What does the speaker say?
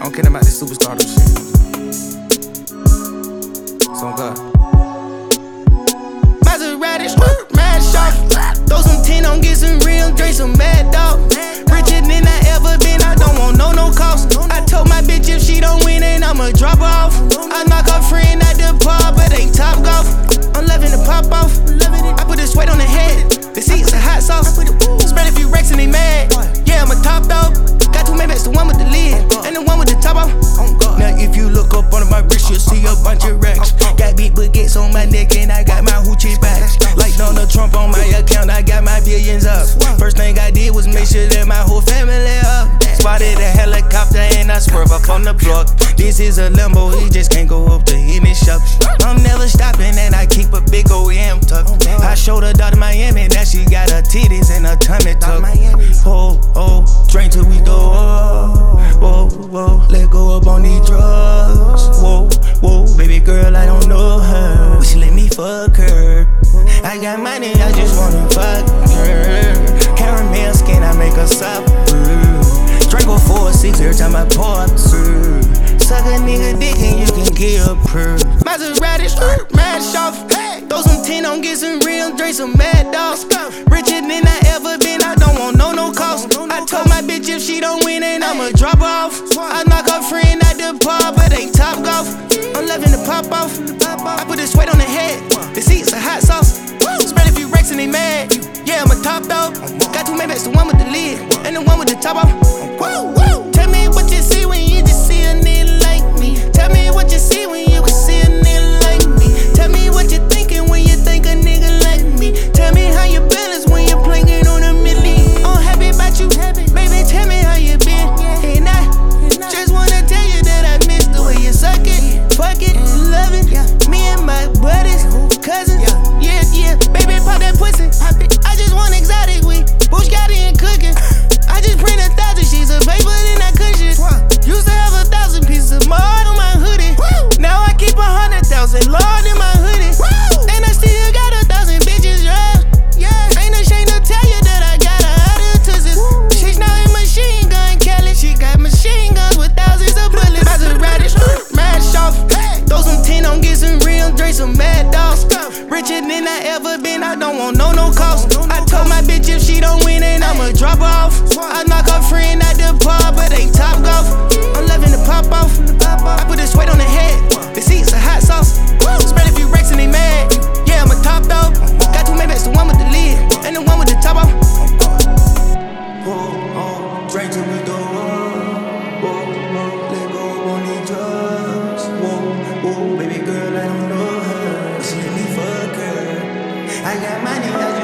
don't care about this superstardom shit. So God. Maserati, mad shop. Throw some 10 on, get some real, drink some mad dog. Richer than I ever been, I don't want no cost. I told my bitch if she don't win, then I'ma drop her off. I knock her friend at the bar, but ain't top golf. I'm loving the pop off. I put this weight on the head. The seats are hot sauce. Spread a few racks and they mad. Yeah, I'm a top dog. Got two Maybachs, the one with the lid and the one with the top off. Now if you look up under my wrist, you'll see a bunch of racks. Got big baguettes on my neck and I got my hoochie back. Like Donald Trump on my account, I got my billions up. First thing I did was make sure that my whole family up. Spotted a helicopter and I swerve up on the block. This is a Lambo, he just can't go up to any shop. I'm never stopping and I keep a big OEM tuck. I showed her daughter Miami that she got her titties and her tummy tuck. Oh, drink till we go. Whoa, let go up on these drugs. Whoa, baby girl, I don't know her. But she let me fuck her. I got money, I just wanna fuck her. Caramel skin, I make her suffer. Draco 4-6 every time I pour up, sir. Suck a nigga dick and you can get a purr. Maserati, mad shop. Throw some 10 on, get some real, drink some mad dogs. Richer than I ever been, I don't want no cost. I told my bitch if she don't win, then I'ma drop her off. I knock her friend at the bar, but ain't top golf. I'm loving the pop off. I put this weight on the head. The seats are hot sauce. Spread a few racks and they mad. Yeah, I'm a top dog. Got two Maybachs, the one with the lid and the one with the top off. Tell me what you see when you just see a nigga like me. Tell me what you see when you can see a nigga like me. Tell me what you thinking when you think a nigga like me. Tell me how you balance when you're playing on a million. I'm happy about you, baby. Tell me how you been. And I just wanna tell you that I miss the way you suck it, fuck it, love it. Me and my buddies, cousins, yeah. Baby, pop that pussy. I just want exotic weed, Bushgatti and cooking. I just print 1,000 sheets of paper, then I cushion. Used to have 1,000 pieces of mud on my hoodie. Now I keep 100,000 Lord in my hoodie. And I still got 1,000 bitches, yeah. Ain't ashamed to tell you that I got 100 tusses. She's now in machine gun Kelly. She got machine guns with thousands of bullets. Maserati, mad shop. Throw some 10 on, get some real, drink some mad dogs. Richer than I ever been, I don't want no cost. I told my bitch if she don't win, then I'ma drop her off. I knock her friend at the bar, but ain't top golf. I'm loving the pop off. I put this weight on the head. The seats are hot sauce. Spread a few racks and they mad. Yeah, I'm a top dog. Got two Maybachs, the one with the lid and the one with the top off. Drink till we go up. Let go on these drugs. Whoa, baby girl, I don't know her. But she let me fuck her. I got money, I